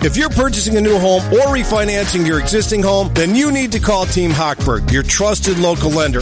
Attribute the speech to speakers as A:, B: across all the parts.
A: If you're purchasing a new home or refinancing your existing home, then you need to call Team Hochberg, your trusted local lender.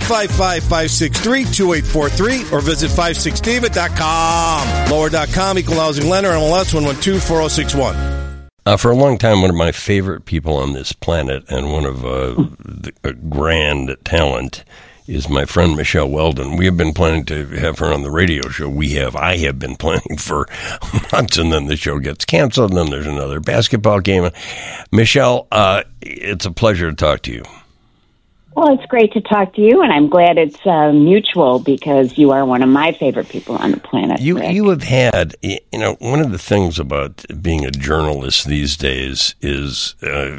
A: 855-563-2843 or visit 56david.com. Lower.com, equal housing lender, MLS 112-4061.
B: For a long time, one of my favorite people on this planet and one of a grand talent is my friend Michelle Weldon. We have been planning to have her on the radio show. I have been planning for months, and then the show gets canceled, and then there's another basketball game. Michelle, it's a pleasure to talk to you.
C: Well, it's great to talk to you, and I'm glad it's mutual because you are one of my favorite people on the planet.
B: You have had, one of the things about being a journalist these days is,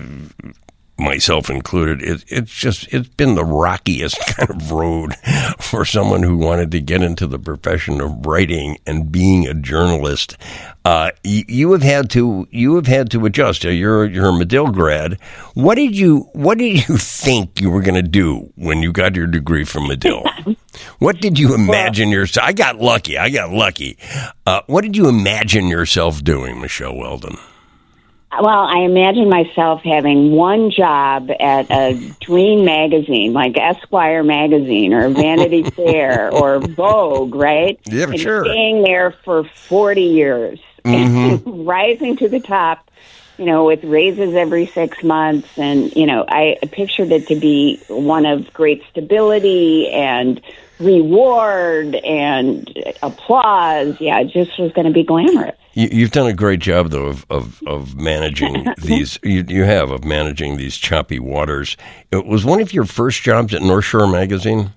B: myself included, it's been the rockiest kind of road for someone who wanted to get into the profession of writing and being a journalist. You have had to adjust. You're a Medill grad. What did you think you were going to do when you got your degree from Medill? What did you imagine yourself? I got lucky. What did you imagine yourself doing, Michelle Weldon?
C: Well, I imagine myself having one job at a dream magazine, like Esquire magazine or Vanity Fair or Vogue, right?
B: Yeah,
C: and
B: sure.
C: Staying there for 40 years, and rising to the top, with raises every 6 months. And, I pictured it to be one of great stability and reward and applause. Yeah, it just was going to be glamorous.
B: You've done a great job, though, of managing these. You have of managing these choppy waters. It was one of your first jobs at North Shore Magazine.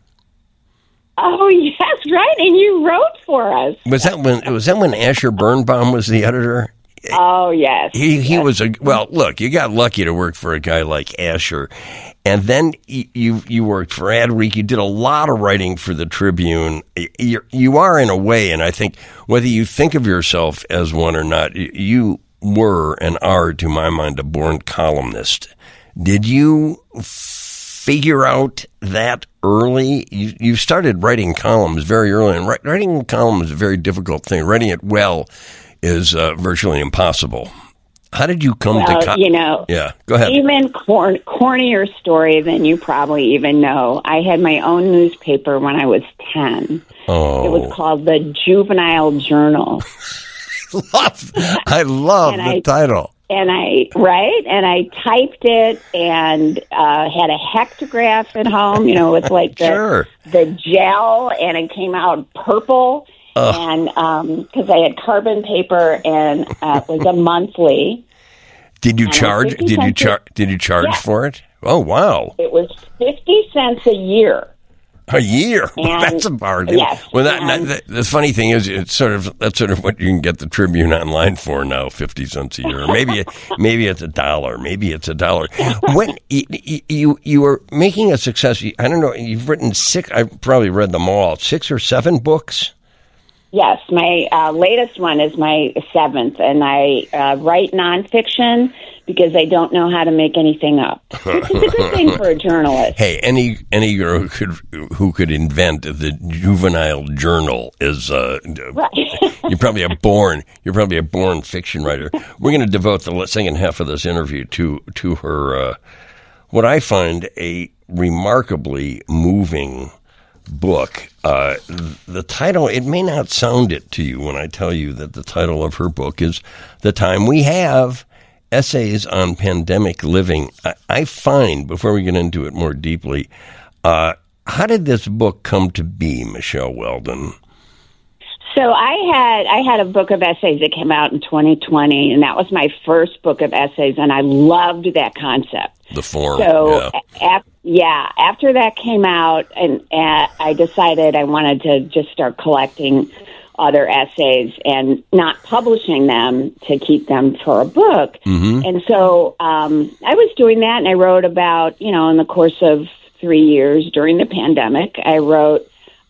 C: Oh yes, right, and you wrote for us.
B: Was that when Asher Birnbaum was the editor?
C: Oh yes,
B: he was look, you got lucky to work for a guy like Asher, and then you worked for Adweek. You did a lot of writing for the Tribune. You are in a way, and I think whether you think of yourself as one or not, you were and are, to my mind, a born columnist. Did you figure out that early? You started writing columns very early, and writing a column is a very difficult thing. Writing it well is virtually impossible. How did you come to... Yeah, go ahead.
C: Even cornier story than you probably even know. I had my own newspaper when I was 10.
B: Oh.
C: It was called the Juvenile Journal.
B: I love the title.
C: And I typed it and had a hectograph at home, with like the gel, and it came out purple. And because I had carbon paper, and it was a monthly.
B: Did you charge? Did you charge for it? Oh wow!
C: It was 50 cents a year.
B: A year? That's a bargain.
C: Yes.
B: Well, the funny thing is, that's sort of what you can get the Tribune online for now, 50 cents a year. Maybe it's $1. Maybe it's $1. When you were making a success, I don't know. You've written 6. I've probably read them all. 6 or 7 books.
C: Yes, my latest one is my 7th, and I write nonfiction because I don't know how to make anything up. Which is a good thing for a journalist.
B: Hey, any girl who could invent the Juvenile Journal is you're probably a born fiction writer. We're going to devote the second half of this interview to her what I find a remarkably moving book. The title, it may not sound it to you when I tell you that the title of her book is The Time We Have, Essays on Pandemic Living. I find, before we get into it more deeply, how did this book come to be, Michelle Weldon?
C: So I had a book of essays that came out in 2020, and that was my first book of essays, and I loved that concept.
B: The form.
C: So, after that came out, and I decided I wanted to just start collecting other essays and not publishing them to keep them for a book. Mm-hmm. And so I was doing that, and I wrote about, in the course of 3 years during the pandemic, I wrote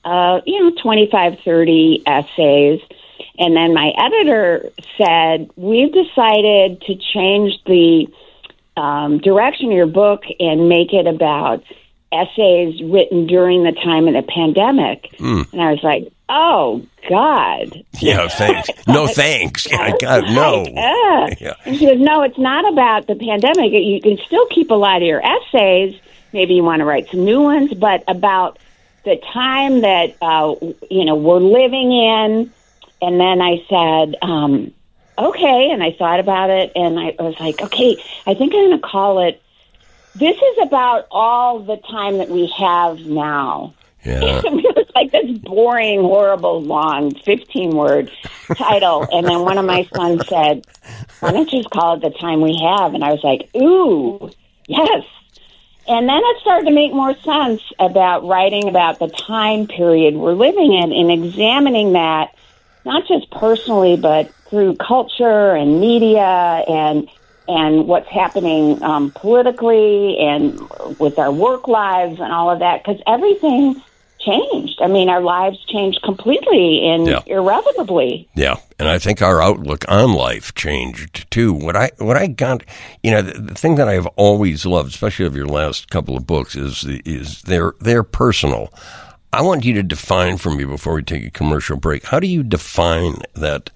C: 25, 30 essays. And then my editor said, we've decided to change the direction of your book and make it about essays written during the time of the pandemic. And I was like, oh, God.
B: Yeah, thanks. No, thanks. Yeah, God, no.
C: Yeah. And she goes, no, it's not about the pandemic. You can still keep a lot of your essays. Maybe you want to write some new ones, but about the time that, we're living in. And then I said, okay. And I thought about it, and I was like, okay, I think I'm going to call it, This is About All the Time That We Have Now.
B: Yeah.
C: It was like this boring, horrible, long, 15-word title. And then one of my sons said, why don't you just call it The Time We Have? And I was like, ooh, yes. And then it started to make more sense about writing about the time period we're living in and examining that, not just personally, but through culture and media and what's happening politically and with our work lives and all of that, because everything changed. I mean, our lives changed completely and irrevocably.
B: Yeah, and I think our outlook on life changed too. What I got, the thing that I've always loved, especially of your last couple of books, is they're personal. I want you to define for me before we take a commercial break. How do you define that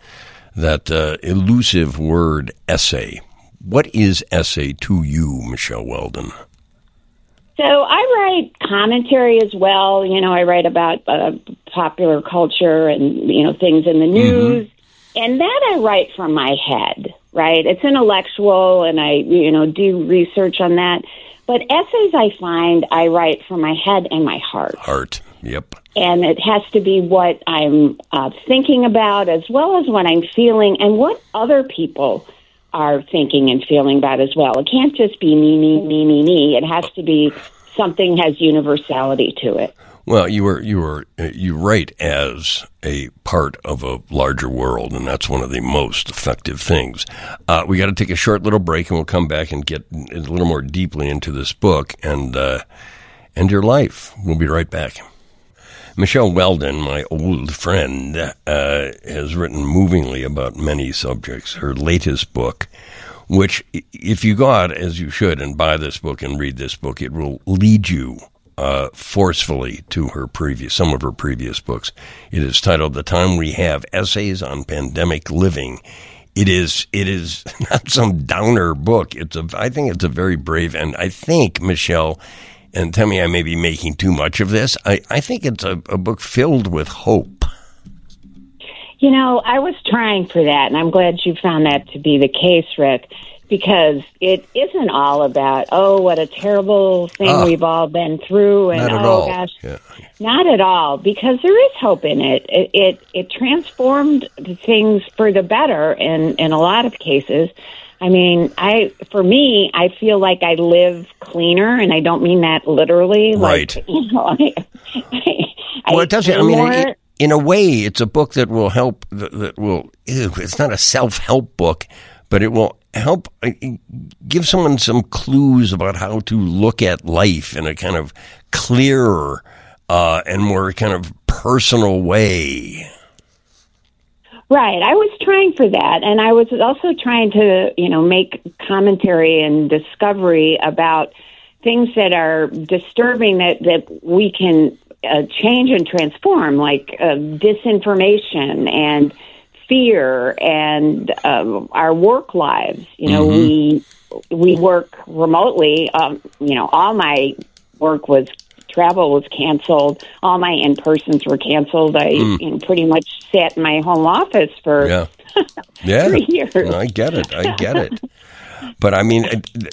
B: elusive word essay? What is essay to you, Michelle Weldon?
C: So I write commentary as well. I write about popular culture and, things in the news. Mm-hmm. And that I write from my head, right? It's intellectual, and I, do research on that. But essays I write from my head and my heart.
B: Heart, yep.
C: And it has to be what I'm thinking about, as well as what I'm feeling and what other people are thinking and feeling about as well. It can't just be me. It has to be something has universality to it.
B: Well, you write as a part of a larger world, and that's one of the most effective things. We got to take a short little break, and we'll come back and get a little more deeply into this book and your life. We'll be right back. Michelle Weldon, my old friend, has written movingly about many subjects. Her latest book, which, if you go out, as you should, and buy this book and read this book, it will lead you forcefully to some of her previous books. It is titled The Time We Have, Essays on Pandemic Living. It is not some downer book. I think it's a very brave, and I think, Michelle, and tell me I may be making too much of this, I think it's a book filled with hope.
C: I was trying for that, and I'm glad you found that to be the case, Rick, because it isn't all about, what a terrible thing we've all been through, and gosh, not at all, because there is hope in it. It transformed things for the better in a lot of cases. I mean, for me, I feel like I live cleaner, and I don't mean that literally.
B: Right.
C: Well,
B: it does. I mean, in a way, it's a book that will help. It's not a self-help book, but it will help give someone some clues about how to look at life in a kind of clearer and more kind of personal way.
C: Right. I was trying for that. And I was also trying to, make commentary and discovery about things that are disturbing that we can change and transform, like disinformation and fear and our work lives. We work remotely. All my work travel was canceled. All my in-persons were canceled. I pretty much sat in my home office for 3 years.
B: No, I get it. But I mean,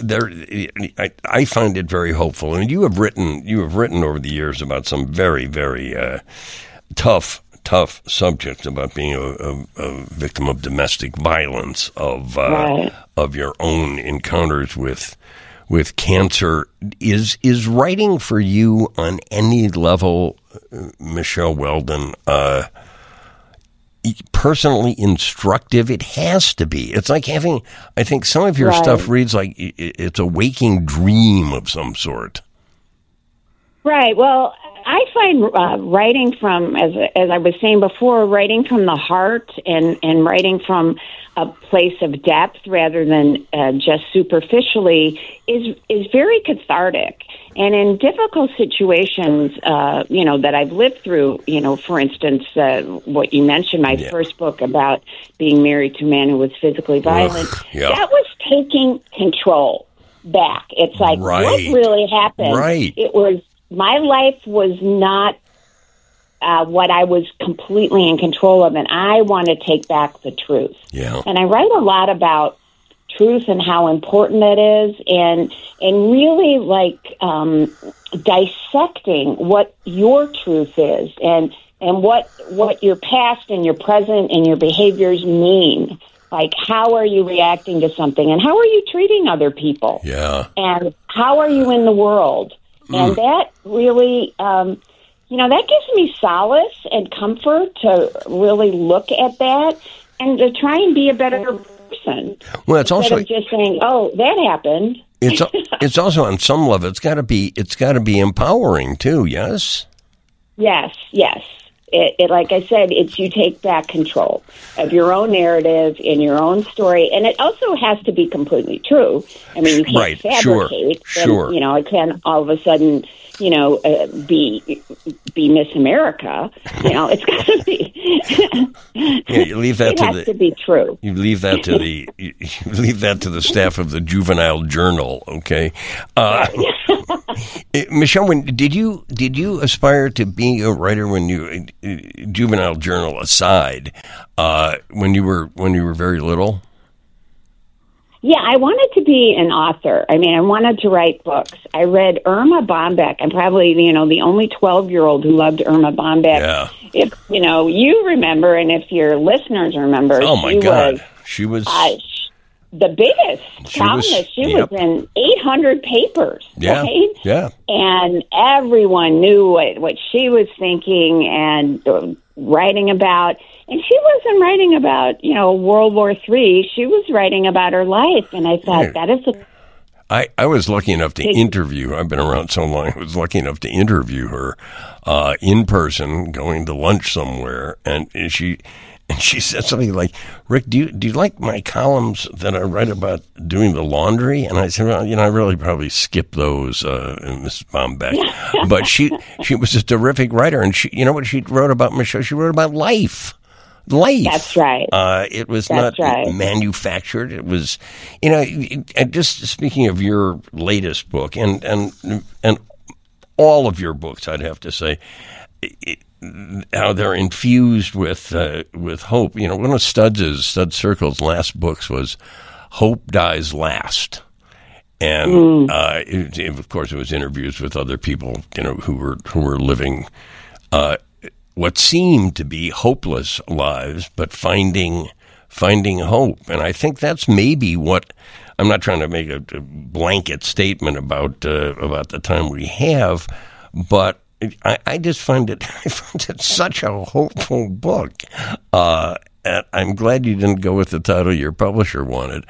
B: I find it very hopeful. And you have written over the years about some very, very tough subjects, about being a victim of domestic violence, of your own encounters with cancer. Is writing for you on any level, Michelle Weldon, personally instructive? It has to be. It's like having, I think some of your stuff reads like it's a waking dream of some sort.
C: Right. Well, I find writing from, as I was saying before, writing from the heart and writing from a place of depth rather than just superficially is very cathartic. And in difficult situations, that I've lived through, for instance, what you mentioned, my first book about being married to a man who was physically violent, that was taking control back. It's like, what really happened?
B: Right.
C: It was, my life was not what I was completely in control of, and I want to take back the truth.
B: Yeah.
C: And I write a lot about truth and how important that is, and really dissecting what your truth is, and what your past and your present and your behaviors mean. Like, how are you reacting to something, and how are you treating other people?
B: Yeah.
C: And how are you in the world? And that really, that gives me solace and comfort to really look at that and to try and be a better person.
B: Well, it's also
C: instead of just saying, "Oh, that happened."
B: It's also on some level it's got to be empowering too. Yes.
C: Yes. It like I said, it's you take back control of your own narrative in your own story, and it also has to be completely true. I mean, you can't fabricate.
B: Sure.
C: And, it can't all of a sudden, be Miss America. It's got to be.
B: You leave that
C: it has to be true.
B: You leave that to the staff of the Juvenile Journal. Okay. Michelle, did you aspire to being a writer when you Juvenile Journal aside, when you were very little?
C: Yeah, I wanted to be an author. I mean, I wanted to write books. I read Irma Bombeck. I'm probably, the only 12-year-old who loved Irma Bombeck.
B: Yeah.
C: If, you remember, and if your listeners remember,
B: oh my God, she was
C: the biggest columnist. She was in 800 papers.
B: Yeah.
C: Right?
B: Yeah.
C: And everyone knew what she was thinking and writing about. And she wasn't writing about, World War III. She was writing about her life. And I thought, that is
B: I was lucky enough to interview. I've been around so long. I was lucky enough to interview her in person, going to lunch somewhere. And she said something like, "Rick, do you like my columns that I write about doing the laundry?" And I said, "Well, I really probably skip those, Mrs. Bombeck." But she was a terrific writer. And she, what she wrote about, Michelle? She wrote about life.
C: That's right.
B: It was not manufactured. It was, and just speaking of your latest book and all of your books, I'd have to say, how they're infused with hope. One of Studs Circle's last books was "Hope Dies Last," and of course, it was interviews with other people, who were living what seemed to be hopeless lives, but finding hope. And I think that's maybe what, I'm not trying to make a blanket statement about the time we have, but I just find it such a hopeful book. And I'm glad you didn't go with the title your publisher wanted.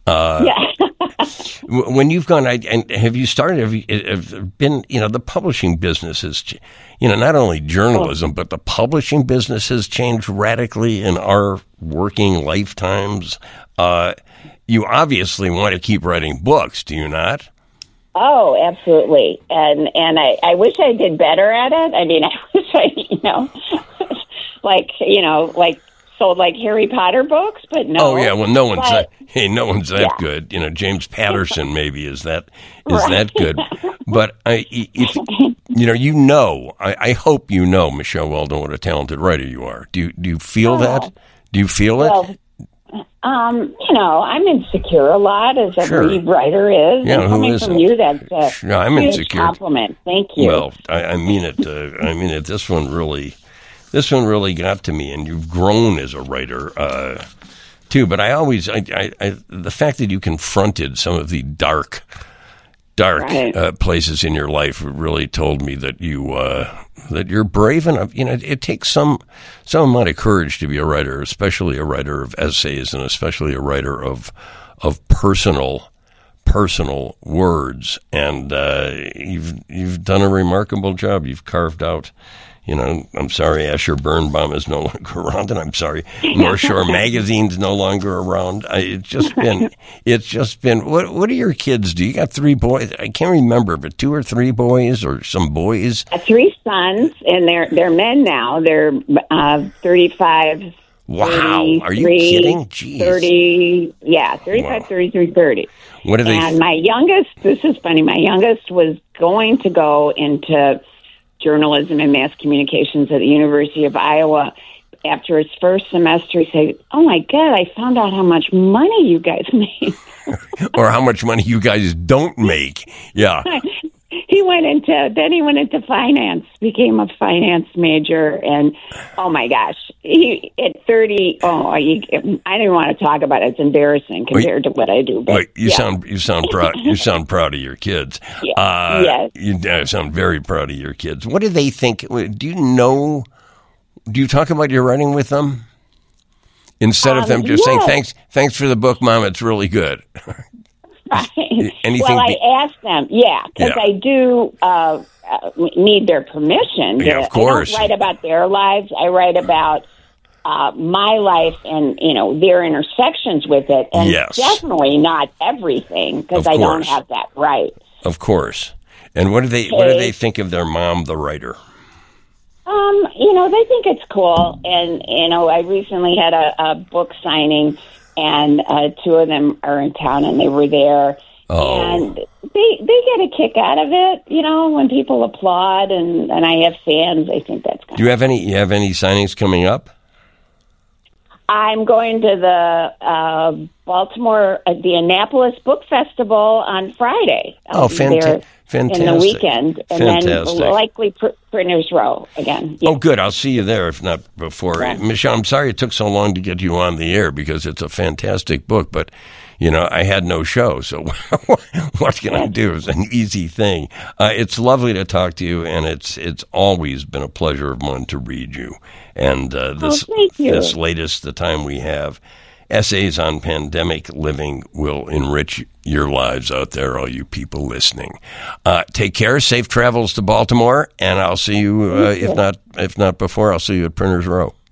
B: When you've gone, and have you started? Have been? The publishing business has, not only journalism, but the publishing business has changed radically in our working lifetimes. You obviously want to keep writing books, do you not?
C: Oh, absolutely. And I wish I did better at it. I mean, I wish I, sold like Harry Potter books, but no.
B: Oh yeah, well, no one's that good. James Patterson maybe is that good. But I hope Michelle Weldon, what a talented writer you are. Do you feel that? Do you feel it?
C: I'm insecure a lot, as every writer is.
B: Yeah,
C: and coming from you, that's a
B: I'm
C: huge
B: insecure.
C: Compliment. Thank you.
B: Well, I mean it. This one really got to me, and you've grown as a writer too. But the fact that you confronted some of the dark places in your life really told me that you're brave enough. It takes some amount of courage to be a writer, especially a writer of essays, and especially a writer of personal words. And you've done a remarkable job. You've carved out I'm sorry, Asher Birnbaum is no longer around, and I'm sorry, North Shore Magazine's no longer around. It's just been. What do your kids do? You got 3 boys. I can't remember, but 2 or 3 boys or some boys.
C: 3 sons, and they're men now. They're 35.
B: Wow, are you kidding? Jeez.
C: 30, 35, wow. 33, 30.
B: What are they?
C: And my youngest, this is funny, my youngest was going to go into journalism and mass communications at the University of Iowa. After his first semester, he said, "Oh my God, I found out how much money you guys make."
B: Or how much money you guys don't make. Yeah.
C: He went into finance, became a finance major, and oh my gosh, at 30, I didn't want to talk about it. It's embarrassing compared to what I do. But
B: you sound proud. You sound proud of your kids.
C: Yes.
B: You sound very proud of your kids. What do they think? Do you talk about your writing with them instead of them just saying thanks for the book, Mom? It's really good.
C: Right. Well, I ask them, because I do need their permission.
B: Yeah, of course.
C: I don't write about their lives. I write about my life and, their intersections with it. And definitely not everything, because I don't have that right.
B: Of course. And what do they think of their mom, the writer?
C: They think it's cool. And, I recently had a book signing, and 2 of them are in town, and they were there.
B: Oh.
C: And they get a kick out of it, when people applaud, and I have fans. I think that's kind
B: Do you have any signings coming up?
C: I'm going to the Baltimore, the Annapolis Book Festival on Friday.
B: Oh, fantastic.
C: In the weekend. And then likely Printers Row again. Yeah.
B: Oh, good. I'll see you there, if not before. Yeah. Michelle, I'm sorry it took so long to get you on the air, because it's a fantastic book, but, I had no show, so what can I do? It's an easy thing. It's lovely to talk to you, and it's always been a pleasure of mine to read you. And this latest, The Time We Have, Essays on Pandemic Living, will enrich your lives out there, all you people listening. Take care. Safe travels to Baltimore, and I'll see you, if not before, I'll see you at Printers Row.